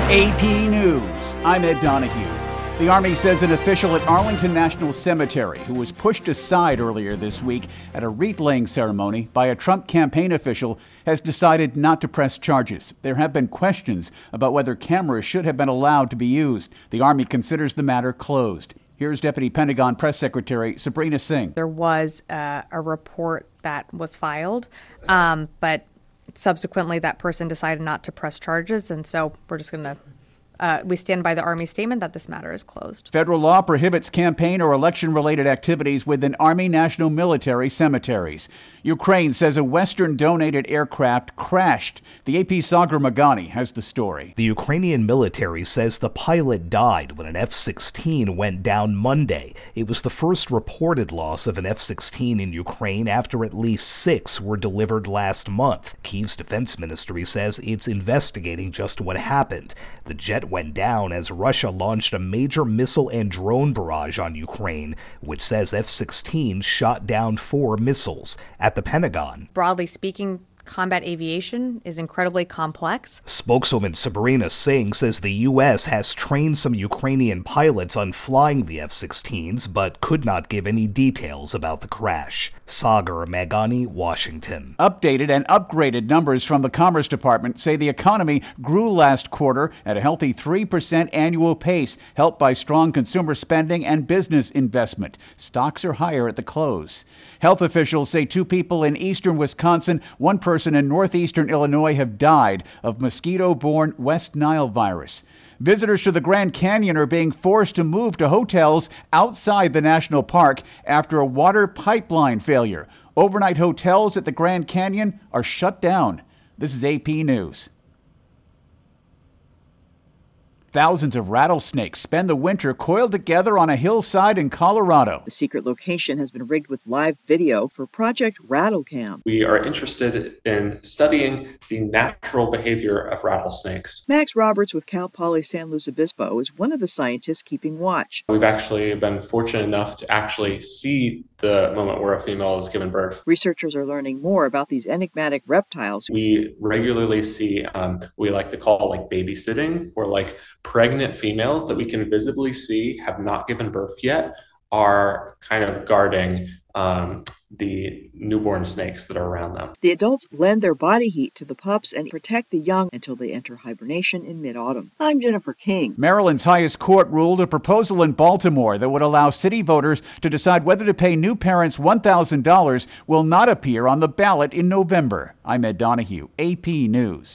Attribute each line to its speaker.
Speaker 1: AP News, I'm Ed Donahue. The Army says an official at Arlington National Cemetery who was pushed aside earlier this week at a wreath-laying ceremony by a Trump campaign official has decided not to press charges. There have been questions about whether cameras should have been allowed to be used. The Army considers the matter closed. Here's Deputy Pentagon Press Secretary Sabrina Singh.
Speaker 2: There was a report that was filed, but subsequently that person decided not to press charges, and so we're just going to we stand by the Army statement that this matter is closed.
Speaker 1: Federal law prohibits campaign or election-related activities within Army National Military cemeteries. Ukraine says a Western-donated aircraft crashed. The AP's Sagar Meghani has the story.
Speaker 3: The Ukrainian military says the pilot died when an F-16 went down Monday. It was the first reported loss of an F-16 in Ukraine after at least 6 were delivered last month. Kyiv's defense ministry says it's investigating just what happened. The jet went down as Russia launched a major missile and drone barrage on Ukraine, which says F-16 shot down 4 missiles. At the Pentagon,
Speaker 2: broadly speaking, combat aviation is incredibly complex.
Speaker 3: Spokeswoman Sabrina Singh says the U.S. has trained some Ukrainian pilots on flying the F-16s, but could not give any details about the crash. Sagar Meghani, Washington.
Speaker 1: Updated and upgraded numbers from the Commerce Department say the economy grew last quarter at a healthy 3% annual pace, helped by strong consumer spending and business investment. Stocks are higher at the close. Health officials say 2 people in eastern Wisconsin, 1 person in northeastern Illinois have died of mosquito-borne West Nile virus. Visitors to the Grand Canyon are being forced to move to hotels outside the national park after a water pipeline failure. Overnight hotels at the Grand Canyon are shut down. This is AP News. Thousands of rattlesnakes spend the winter coiled together on a hillside in Colorado.
Speaker 4: The secret location has been rigged with live video for Project RattleCam.
Speaker 5: We are interested in studying the natural behavior of rattlesnakes.
Speaker 4: Max Roberts with Cal Poly San Luis Obispo is one of the scientists keeping watch.
Speaker 5: We've actually been fortunate enough to actually see the moment where a female is given birth.
Speaker 4: Researchers are learning more about these enigmatic reptiles.
Speaker 5: We regularly see we like to call babysitting, where pregnant females that we can visibly see have not given birth yet are kind of guarding the newborn snakes that are around them.
Speaker 4: The adults lend their body heat to the pups and protect the young until they enter hibernation in mid-autumn. I'm Jennifer King.
Speaker 1: Maryland's highest court ruled a proposal in Baltimore that would allow city voters to decide whether to pay new parents $1,000 will not appear on the ballot in November. I'm Ed Donahue, AP News.